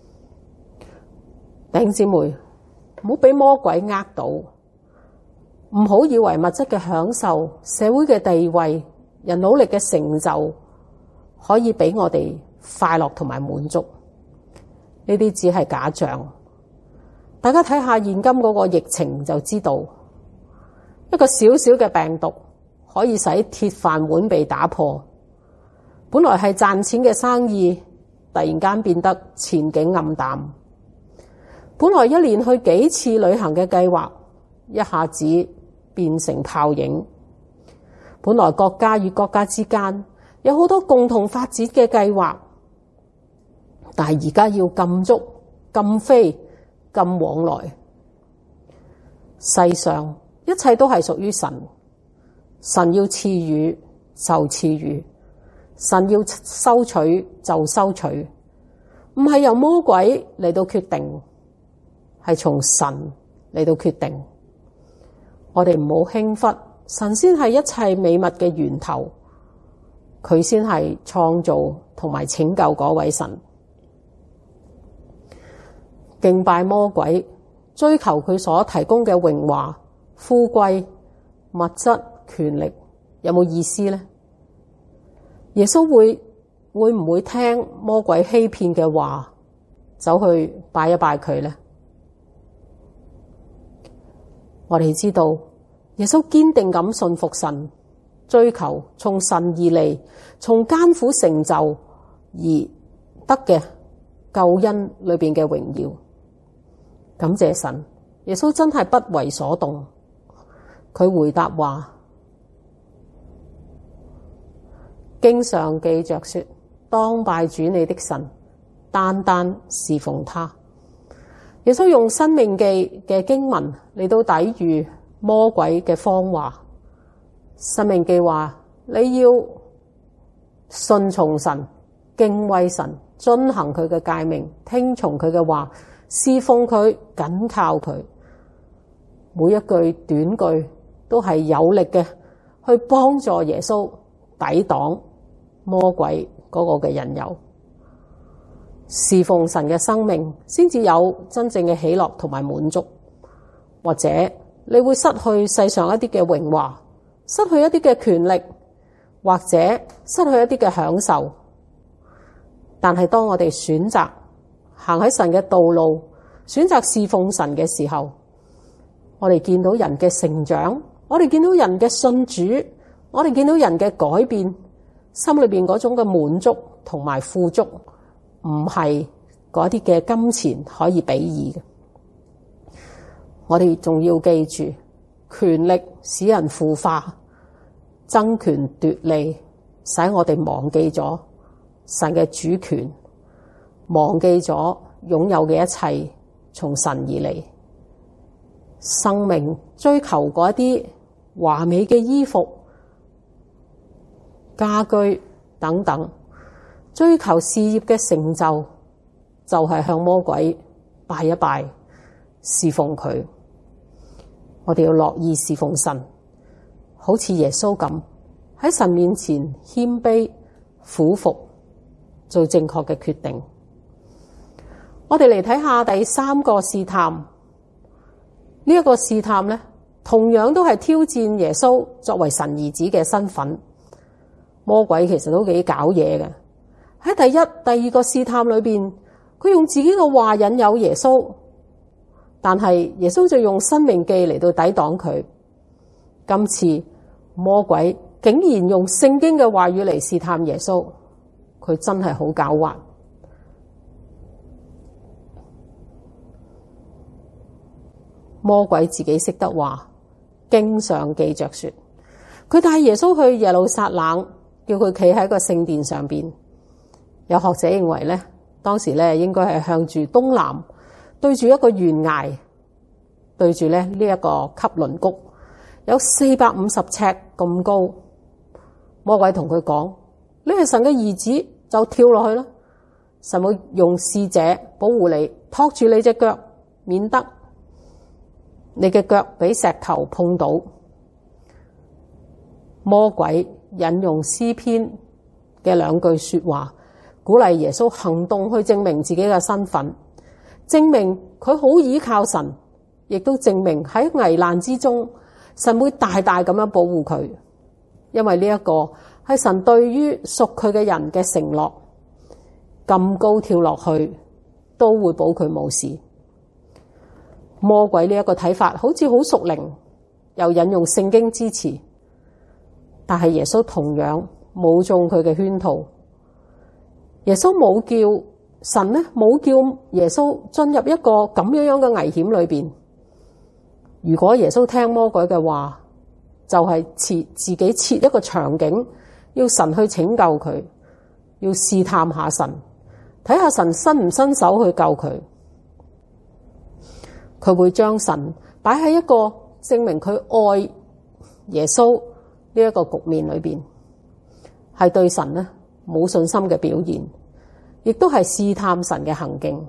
弟兄姊妹，唔好俾魔鬼呃到，唔好以為物質嘅享受、社會嘅地位、人努力嘅成就可以俾我哋快樂同埋滿足。呢啲只係假象。大家睇下現今嗰個疫情就知道，一個小小嘅病毒可以使鐵飯碗被打破，本來係賺錢嘅生意突然間變得前景暗淡，本來一年去幾次旅行嘅計劃一下子變成泡影，本來國家與國家之間有好多共同發展嘅計劃，但係而家要禁足、禁飛、禁往來。世上一切都係屬於神，神要賜予就賜予，神要收取就收取，唔係由魔鬼嚟到決定，係從神嚟到決定。我哋唔好輕忽，神先係一切美物嘅源頭，佢先係創造同埋拯救嗰位神。敬拜魔鬼，追求佢所提供嘅榮華、富貴、物質、權力，有冇意思呢？耶穌會唔會聽魔鬼欺騙嘅話，走去拜一拜佢呢？我哋知道耶穌堅定咁信服神，追求從神而嚟、從艱苦成就而得嘅救恩裏邊嘅榮耀。感謝神，耶穌真係不為所動。佢回答話，經上記着說，當拜主你的神，單單侍奉他。耶穌用申命記嘅經文嚟到抵禦魔鬼嘅謊話。申命記話，你要順從神，敬畏神，遵行佢嘅誡命，聽從佢嘅話，侍奉佢，緊靠佢。每一句短句都係有力嘅，去幫助耶穌抵擋魔鬼嗰個嘅引誘。侍奉神嘅生命先至有真正嘅喜樂同埋滿足。或者你會失去世上一啲嘅榮華，失去一啲嘅權力，或者失去一啲嘅享受。但係當我哋選擇行喺神嘅道路，選擇侍奉神嘅時候，我哋見到人嘅成長，我哋見到人嘅信主，我哋見到人嘅改變，心裏邊嗰種嘅滿足同埋富足，唔係嗰啲嘅金錢可以比擬嘅。我哋仲要記住，權力使人腐化，爭權奪利，使我哋忘記咗神嘅主權，忘記咗擁有嘅一切從神而嚟。生命追求嗰啲華美嘅衣服、家居等等，追求事業嘅成就，就係向魔鬼拜一拜，侍奉佢。我哋要樂意侍奉神，好似耶穌咁喺神面前謙卑俯伏，做正確嘅決定。我哋嚟睇下第三個試探，呢一個試探呢，同樣都係挑戰耶穌作為神兒子嘅身份。魔鬼其實都幾搞嘢嘅。喺第一、第二個試探裏邊，佢用自己嘅話引誘耶穌，但係耶穌就用申命記嚟到抵擋佢。今次魔鬼竟然用聖經嘅話語嚟試探耶穌，佢真係好狡猾。魔鬼自己識得話，經上記着說，佢帶耶穌去耶路撒冷，叫佢企喺個聖殿上邊。有學者認為咧，當時咧應該係向住東南，對住一個懸崖，對住咧呢一個汲淪谷，有450尺咁高。魔鬼同佢講：你係神嘅兒子，就跳落去啦。神會用使者保護你，托住你隻腳，免得你嘅腳俾石頭碰到。魔鬼引用詩篇嘅2句說話，鼓勵耶穌行動去證明自己嘅身份，證明佢好倚靠神，亦都證明喺危難之中，神會大大咁樣保護佢。因為呢一個係神對於屬佢嘅人嘅承諾，咁高跳落去都會保佢冇事。魔鬼呢一個睇法好似好屬靈，又引用聖經支持，但係耶穌同樣冇中佢嘅圈套。耶穌冇叫神呢，冇叫耶穌進入一個咁樣嘅危險裏邊。如果耶穌聽魔鬼嘅話，就係自己設一個場景，要神去拯救佢，要試探下神，睇下神伸唔伸手去救佢。佢會將神擺喺一個證明佢愛耶穌呢一個局面裏邊，係對神呢冇信心嘅表現，亦都係試探神嘅行徑。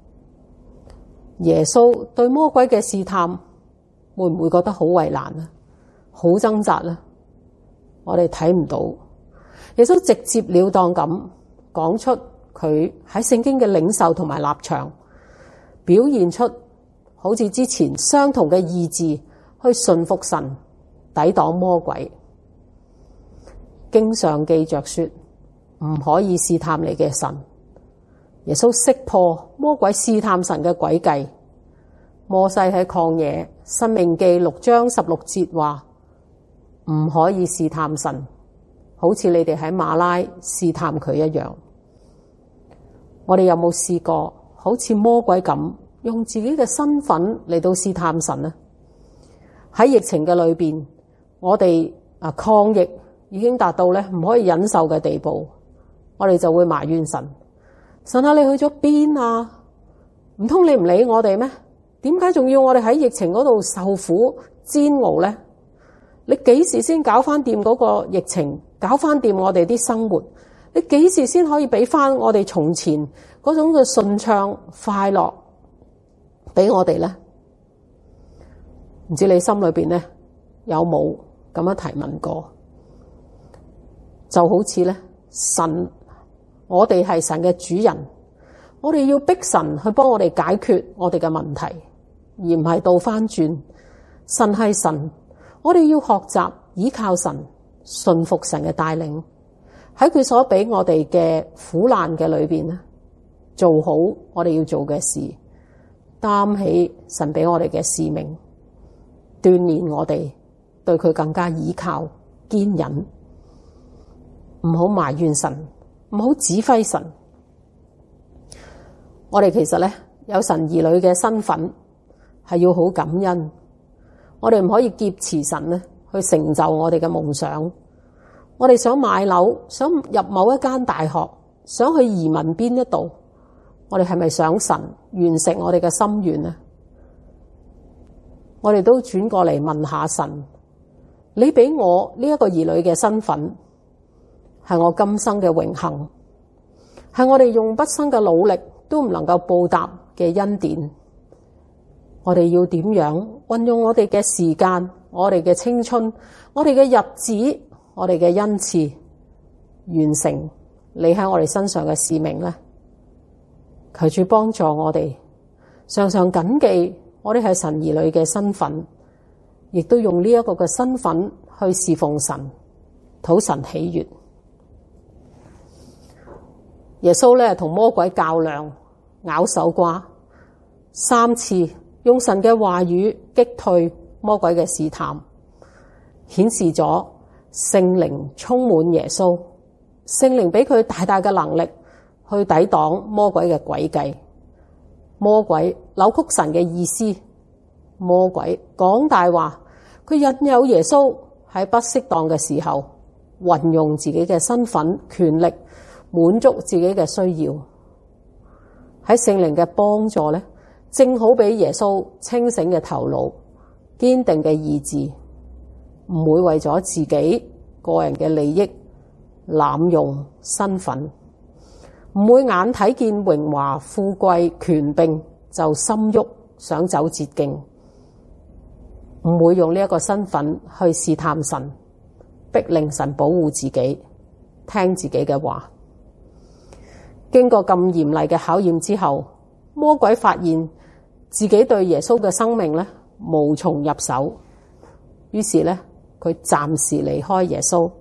耶穌對魔鬼嘅試探，會唔會覺得好為難呢？好掙扎呢？我哋睇唔到。耶穌直接了當咁講出佢喺聖經嘅領受同埋立場，表現出好似之前相同嘅意志去順服神，抵擋魔鬼。經上記着說，唔可以試探你嘅神。耶穌識破魔鬼試探神嘅詭計。摩西喺曠野申命記6章16節話，唔可以試探神，好似你哋喺馬拉試探佢一樣。我哋有冇試過好似魔鬼咁，用自己嘅身份嚟到試探神呢？喺疫情嘅裏邊，我哋抗疫已經達到咧唔可以忍受嘅地步，我哋就會埋怨神。神啊，你去咗邊啊？唔通你唔理我哋咩？點解仲要我哋喺疫情嗰度受苦煎熬呢？你幾時先搞翻掂嗰個疫情，搞翻掂我哋啲生活？你幾時先可以俾翻我哋從前嗰種嘅順暢快樂俾我哋呢？唔知你心裏邊呢有冇咁樣提問過？就好似呢神，我哋係神嘅主人，我哋要逼神去幫我哋解決我哋嘅問題，而唔係倒翻轉。神係神，我哋要學習倚靠神，順服神嘅帶領，喺佢所俾我哋嘅苦難嘅裏邊呢，做好我哋要做嘅事，擔起神俾我哋嘅使命，鍛鍊我哋對佢更加倚靠堅忍，唔好埋怨神，唔好指揮神。我哋其實咧有神兒女嘅身份，係要好感恩。我哋唔可以劫持神咧去成就我哋嘅夢想。我哋想買樓，想入某一間大學，想去移民邊一度，我哋係咪想神完成我哋嘅心願呢？我哋都轉過嚟問下神， 你俾我呢一個兒女嘅身份，係我今生嘅榮幸，係我哋用畢生嘅努力都唔能夠報答嘅恩典。我哋要點樣運用我哋嘅時間、我哋嘅青春、我哋嘅日子、我哋嘅恩賜，完成你喺我哋身上嘅使命呢？求主幫助我哋，常常謹記我哋係神兒女嘅身份，亦都用呢一個嘅身份去侍奉神，討神喜悅。耶穌咧同魔鬼較量，咬手瓜，3次用神嘅話語擊退魔鬼嘅試探，顯示咗聖靈充滿耶穌，聖靈俾佢大大嘅能力去抵擋魔鬼嘅詭計。魔鬼扭曲神嘅意思，魔鬼講大話，佢引誘耶穌喺不適當嘅時候運用自己嘅身份權力，滿足自己嘅需要。喺聖靈嘅幫助咧，正好俾耶穌清醒嘅頭腦、堅定嘅意志，唔會為咗自己個人嘅利益濫用身份，唔會眼睇見榮華富貴權柄就心喐想走捷徑，唔會用呢一個身份去試探神，逼令神保護自己，聽自己嘅話。經過咁嚴厲嘅考驗之後，魔鬼發現自己對耶穌嘅生命咧無從入手，於是咧佢暫時離開耶穌。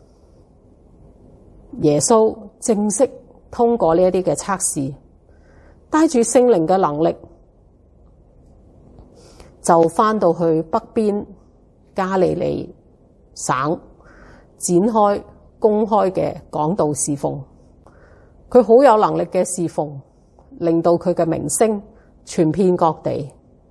耶穌正式通過呢一啲嘅測試，帶住聖靈嘅能力，就返到去北邊加利利省，展開公開嘅講道侍奉。佢好有能力嘅侍奉，令到佢嘅名聲傳遍各地。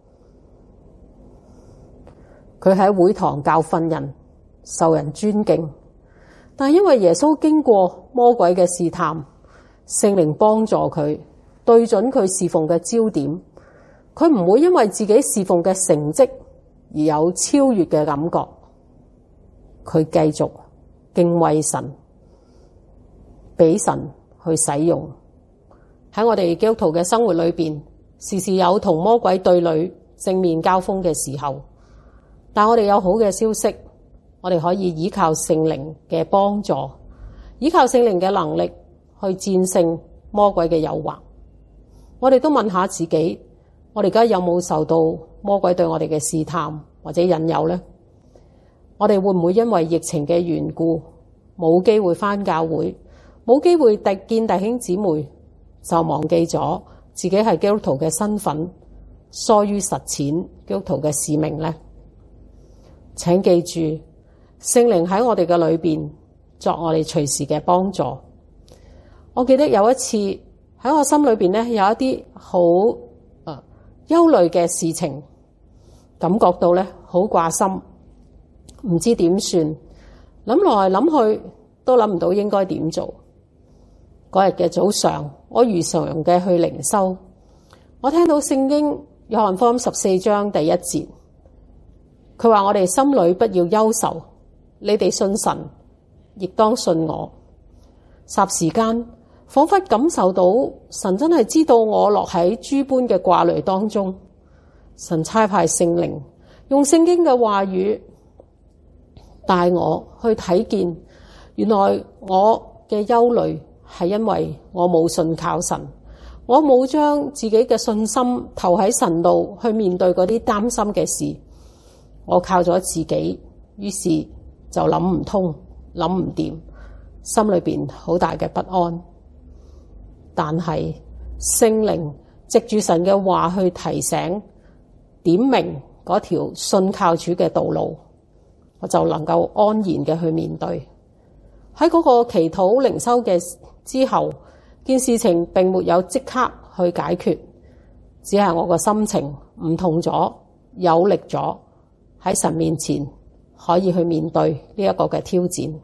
佢喺會堂教訓人，受人尊敬。但因為耶穌經過魔鬼嘅試探，聖靈幫助佢，對準佢侍奉嘅焦點，佢唔會因為自己侍奉嘅成績而有超越嘅感覺。佢繼續敬畏神，俾神去使用。喺我哋基督徒嘅生活裏邊，時時有同魔鬼對壘、正面交鋒嘅時候，但我哋有好嘅消息，我哋可以依靠聖靈嘅幫助，依靠聖靈嘅能力去戰勝魔鬼嘅誘惑。我哋都問下自己，我哋而家有冇受到魔鬼對我哋嘅試探或者引誘呢？我哋會唔會因為疫情嘅緣故，冇機會返教會，冇機會見弟兄姊妹，就忘記咗自己係基督徒嘅身份，疏於實踐基督徒嘅使命呢？請記住，聖靈喺我哋嘅裏邊作我哋隨時嘅幫助。我記得有一次喺我心裏邊咧，有一啲好憂慮嘅事情，感覺到咧好掛心，唔知點算，諗來諗去都諗唔到應該點做。嗰日嘅早上，我如常嘅去靈修，我聽到聖經約翰福音14章第1節，佢話我哋心裏不要憂愁，你哋信神，亦當信我。霎時間，彷彿感受到神真係知道我落喺諸般嘅掛慮當中，神差派聖靈用聖經嘅話語帶我去睇見，原來我嘅憂慮係因為我冇信靠神，我冇將自己嘅信心投喺神度去面對嗰啲擔心嘅事，我靠咗自己，於是就諗唔通，諗唔掂，心裏邊好大嘅不安。但係聖靈藉住神嘅話去提醒、點明嗰條信靠主嘅道路，我就能夠安然嘅去面對。喺嗰個祈禱靈修嘅之後，件事情並沒有即刻去解決，只係我個心情唔同咗，有力咗，喺神面前可以去面對呢一個嘅挑戰。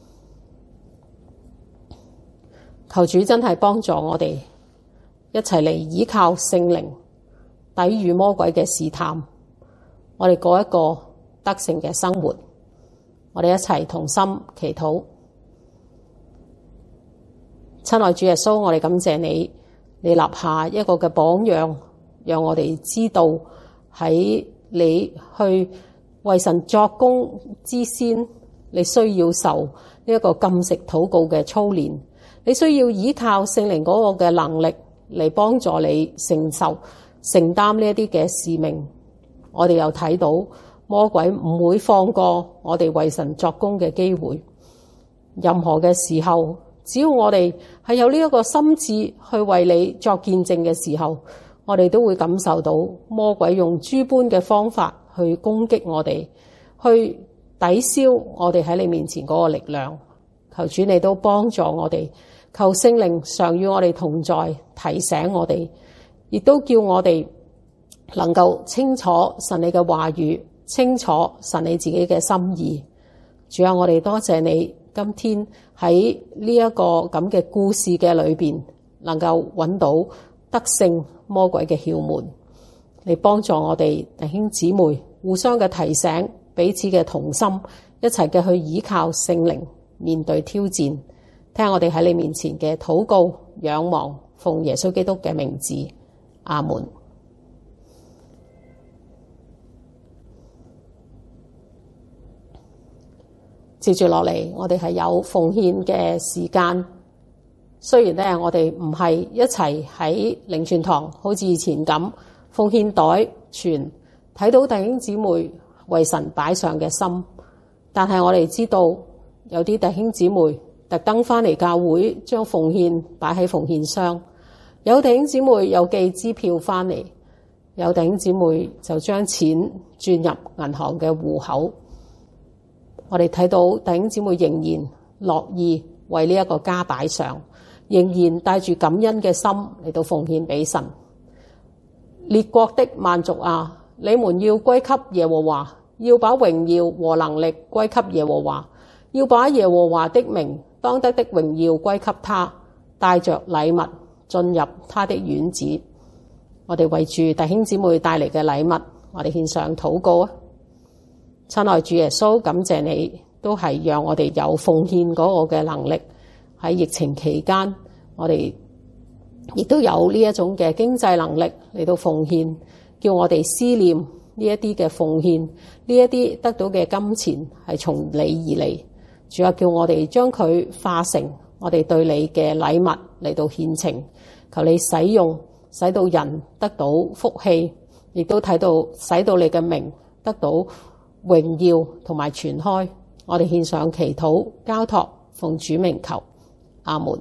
求主真係幫助我哋一齊嚟依靠聖靈，抵禦魔鬼嘅試探，我哋過一個得勝嘅生活。 我哋一齊同心祈禱。親愛主耶穌，我哋感謝你，你立下一個嘅榜樣，讓我哋知道喺你去為神作工之先，你需要受呢一個禁食禱告嘅操練，你需要依靠聖靈嗰個嘅能力嚟幫助你承擔呢一啲嘅使命。我哋又睇到魔鬼唔會放過我哋為神作工嘅機會，任何嘅時候，只要我哋係有呢一個心志去為你作見證嘅時候，我哋都會感受到魔鬼用諸般嘅方法去攻擊我哋，去抵消我哋喺你面前嗰個力量。求主你都幫助我哋，求聖靈常與我哋同在，提醒我哋，亦都叫我哋能夠清楚神你嘅話語，清楚神你自己嘅心意。主啊，我哋多謝你今天喺呢一個咁嘅故事嘅裏邊，能夠揾到得勝魔鬼嘅竅門，嚟幫助我哋弟兄姊妹互相嘅提醒，彼此嘅同心，一齊嘅去依靠聖靈面對挑戰。聽我哋喺你面前嘅禱告仰望，奉耶穌基督嘅名字，阿門。接住落嚟，我哋係有奉獻嘅時間。雖然咧，我哋唔係一齊喺靈傳堂，好似以前咁奉獻袋傳，睇到弟兄姊妹為神擺上嘅心，但係我哋知道有啲弟兄姊妹特登返嚟教會，將奉獻擺喺奉獻箱；有弟兄姊妹又寄支票返嚟，有弟兄姊妹就將錢轉入銀行嘅戶口。我哋睇到弟兄姊妹仍然樂意為呢一個家擺上，仍然帶住感恩嘅心嚟到奉獻俾神。列國的萬族啊，你們要歸給耶和華，要把榮耀和能力歸給耶和華，要把耶和華的名當得的榮耀歸給他，帶着禮物進入他的院子。我哋為住弟兄姊妹帶嚟嘅禮物，我哋獻上禱告啊！親愛主耶穌，感謝你都係讓我哋有奉獻嗰個嘅能力。喺疫情期間，我哋亦都有呢一種嘅經濟能力嚟到奉獻，叫我哋思念呢一啲嘅奉獻，呢一啲得到嘅金錢係從你而嚟。主要叫我哋將佢化成我哋對你嘅禮物嚟到獻呈，求你使用，使到人得到福氣，亦都睇到使到你嘅名得到榮耀同埋傳開。我哋獻上祈禱交託，奉主名求，阿門。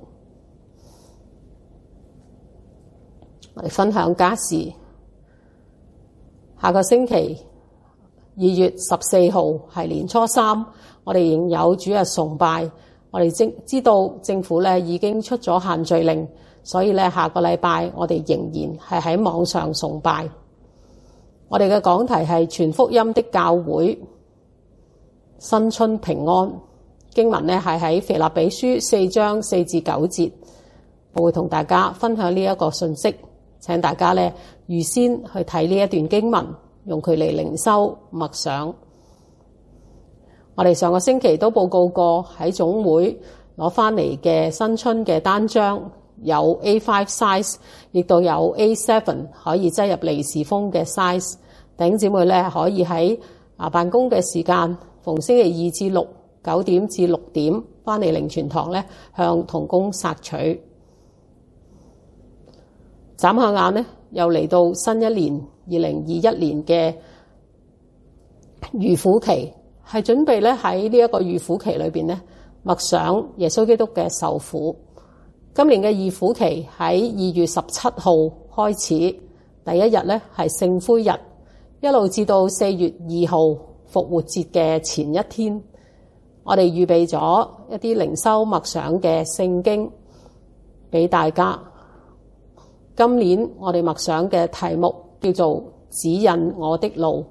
我哋分享家事。下個星期2月14號係年初3，我哋仍有主日崇拜。我哋知道政府咧已經出咗限聚令，所以咧下個禮拜我哋仍然係喺網上崇拜。我哋嘅講題係傳福音的教會，新春平安。經文呢係喺腓立比書4章4至9節，我會同大家分享呢一個信息，請大家呢預先去睇呢一段經文，用佢嚟靈修默想。我哋上個星期都報告過喺總會攞返嚟嘅新春嘅單張，有 A5 size， 亦都有 A7 可以擠入利是封嘅 size。弟兄姊妹咧可以喺辦公嘅時間，逢星期2至6 9點至6點返嚟靈傳堂咧，向同工索取。眨下眼咧，又嚟到新一年2021年嘅預苦期，係準備咧喺呢一個預苦期裏邊咧默想耶穌基督嘅受苦。今年嘅預苦期喺2月17號開始，第一日咧係聖灰日，一路至到4月2號復活節嘅前一天。我哋預備咗一啲靈修默想嘅聖經俾大家。今年我哋默想嘅題目叫做指引我的路。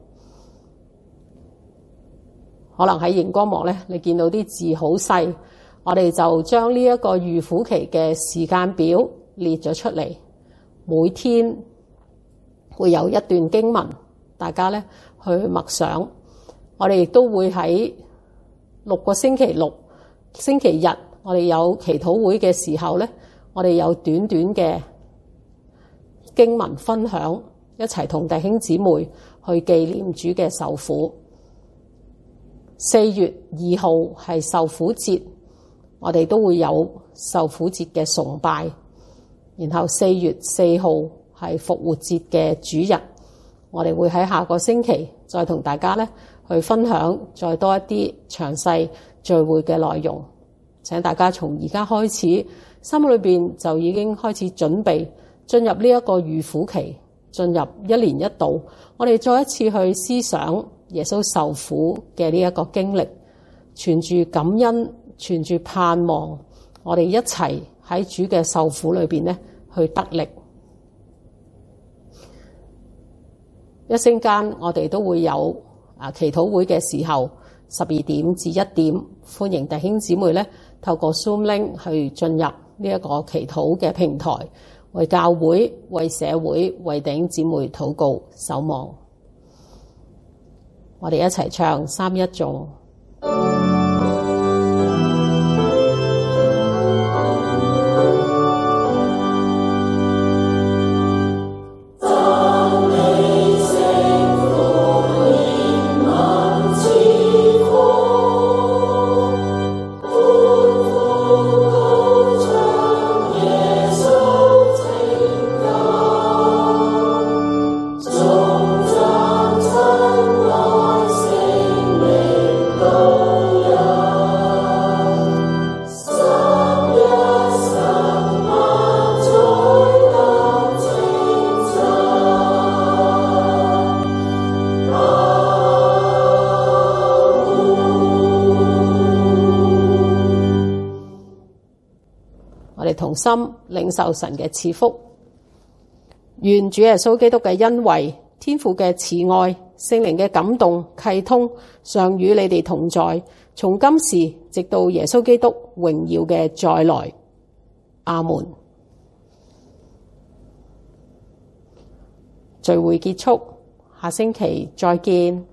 可能喺熒光幕咧，你見到啲字好細，我哋就將呢一個預苦期嘅時間表列咗出嚟。每天會有一段經文，大家咧去默想。我哋亦都會喺 6個星期六、星期日，我哋有祈禱會嘅時候咧，我哋有短短嘅經文分享，一齊同弟兄姊妹去紀念主嘅受苦。4月2號係受苦節，我哋都會有受苦節嘅崇拜。然後4月4號係復活節嘅主日，我哋會喺下個星期再同大家咧去分享再多一啲詳細聚會嘅內容。請大家從而家開始，心裏邊就已經開始準備進入呢一個預苦期，進入一年一度，我哋再一次去思想耶穌受苦嘅呢一個經歷，存住感恩，存住盼望，我哋一齊喺主嘅受苦裏邊咧去得力。一陣間我哋都會有祈禱會嘅時候，12點至1點，歡迎弟兄姊妹咧透過 Zoom link 去進入呢一個祈禱嘅平台，為教會、為社會、為弟兄姊妹禱告守望。我哋一齊唱3-1頌。同心領受神嘅賜福，願主耶穌基督嘅恩惠、天父嘅慈愛、聖靈嘅感動契通，常與你哋同在，從今時直到耶穌基督榮耀嘅再來。阿門。聚會結束，下星期再見。